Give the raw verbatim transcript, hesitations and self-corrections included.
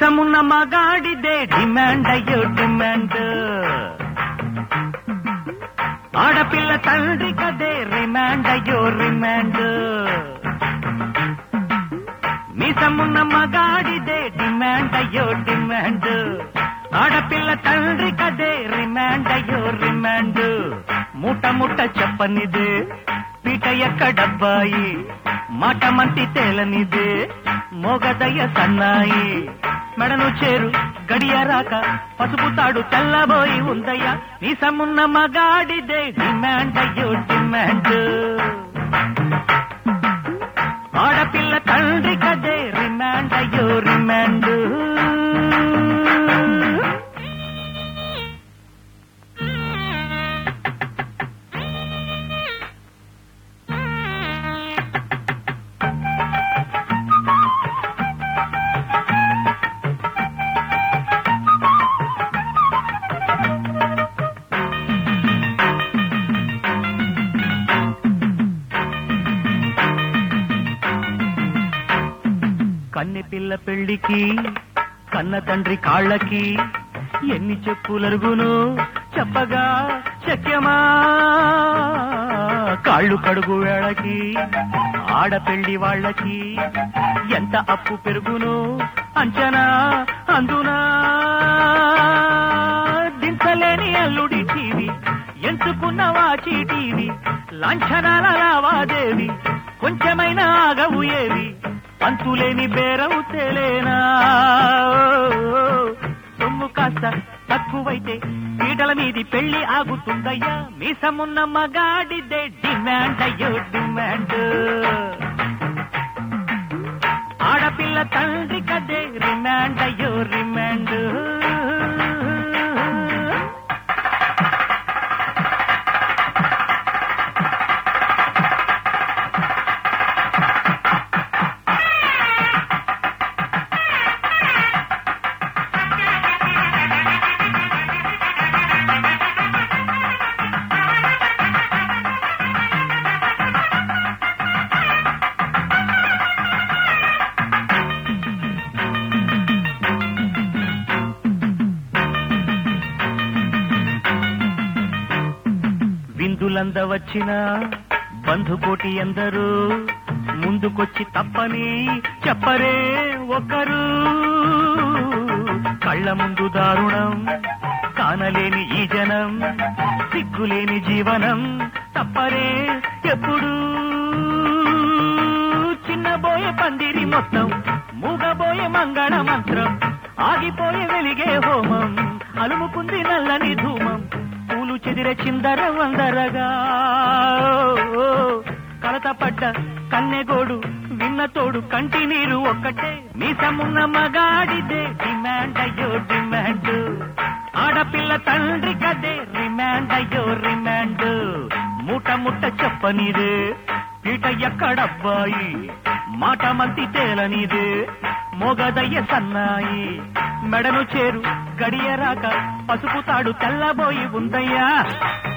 మీసమున్న మగాడిదే డిమాండ్ అయ్యో డిమాండ్, ఆడపిల్ల తండ్రి కదే రిమాండ్ అయ్యో రిమాండ్. మీసమున్న మగాడిదే డిమాండ్ అయ్యో డిమాండ్, ఆడపిల్ల తండ్రి కదే రిమాండ్ అయ్యో రిమాండ్. మూట ముట్ట చెప్పనిదే పీట ఎక్కడబ్బాయి, మాట మంతి తేలనిదే మోగదయ్య సన్నాయి. మెడను చేరు గడియ రాక పసుపు తాడు తెల్లబోయి ఉందయ్యా, మీసమున్న మగాడిదే డిమాండ్ అయ్యో డిమాండ్, ఆడపిల్ల తండ్రి కదే రిమాండ్ అయ్యో రిమాండ్. కన్నె పిల్ల పెళ్లికి కన్న తండ్రి కాళ్ళకి ఎన్ని చెప్పులరుగును చెప్పగా శక్యమా, కాళ్ళు కడుగు వేళకి ఆడపెళ్లి వాళ్ళకి ఎంత అప్పు పెరుగును అంచనా అందునా. దించలేని అల్లుడి టీవీ ఎంచుకున్న వాచీటీవీ, లాంఛనాల లావాదేవి కొంచెమైనా ఆగవు ఏవి, అంతులేని బేరవు తేలేనా. సొమ్ము కాస్త తక్కువైతే పీటల మీది పెళ్లి ఆగుతుందయ్యా, మీసమున్న మగాడిదే డిమాండ్ అయ్యో డిమాండ్, ఆడపిల్ల తండ్రి కదే రిమాండ్ అయ్యో రిమాండ్. విందులంద వచ్చిన బంధుకోటి ఎందరూ ముందుకొచ్చి తప్పని చెప్పరే ఒకరు, కళ్ళ ముందు దారుణం కానలేని ఈ జనం, సిగ్గులేని జీవనం తప్పరే ఎప్పుడు. చిన్నబోయే పందిరి మొత్తం మూగబోయే మంగళ మంత్రం, ఆగిపోయే వెలిగే హోమం అలుముకుంది నల్లని ధూమం, పూలు చెదిరే చిందర వందరగా కలతపడ్డ కన్నెగోడు విన్న తోడు కంటి నీరు ఒక్కటే, మీసమున్న మగాడిదే డిమాండ్ అయ్యో డిమాండ్, ఆడపిల్ల తండ్రి కదే రిమాండ్ అయ్యో రిమాండ్. మూట ముట్ట చెప్పనిదే పీట ఎక్కడబ్బాయి, మాట మంతి తేలనిదే మోగదయ్య సన్నాయి. మెడను చేరు గడియ రాక పసుపు తాడు తెల్లబోయి ఉందయ్యా.